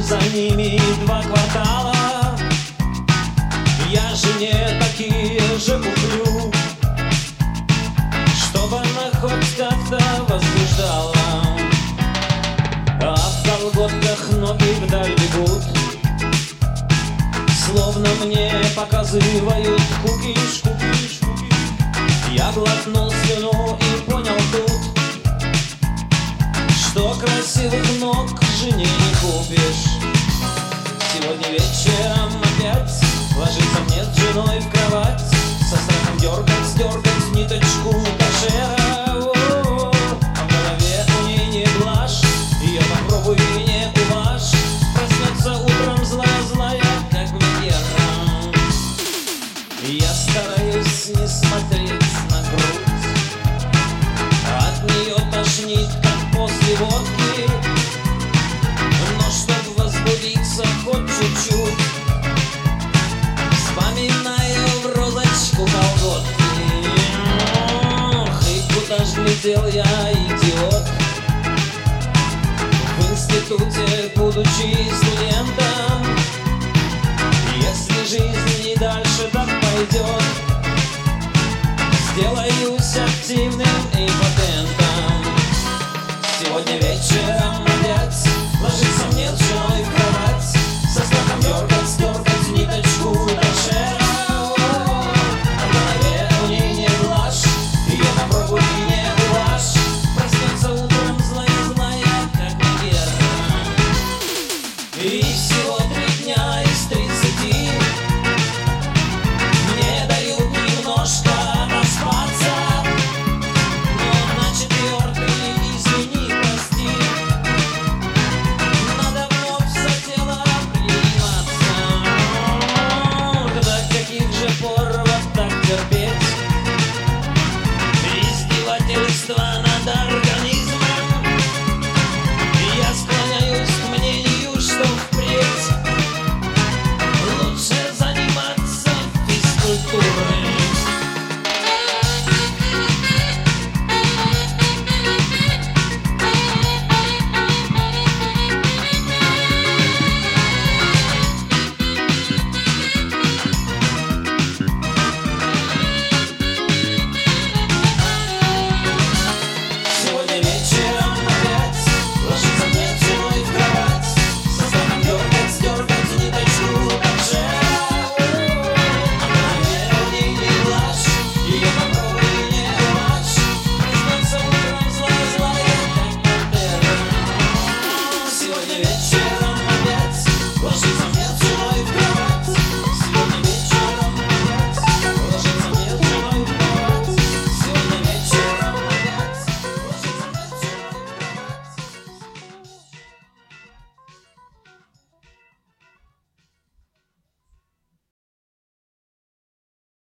за ними 2 квартала. Я жене такие же куплю, чтобы она хоть как-то возбуждала. А в колготках ноги вдаль бегут, словно мне показывают кукиш, кукиш, кукиш. Я глотнул слюну и понял тут, что красивых ног жене не купишь. Сегодня вечером опять ложиться мне с женой в кровать, со страхом дергать ниточку торшера. А в голове у ней не блажь, ее попробуй и не уважь. Проснется утром злая, как Мегера. Я стараюсь не смотреть на грудь, от нее тошнит, как после водки. Но чтоб возбудиться хоть чуть-чуть, вспоминаю в розочку колготки. Ох, и куда ж глядел я, идиот, в институте, будучи студентом. Если жизнь и дальше так пойдет, сделаюсь активным импотентом. Сегодня вечером опять ложиться мне с женой в кровать, со страхом дергать ниточку торшера. А в голове у ней не блажь, ее попробуй и не уважь. Проснется утром злая, как Мегера. И всего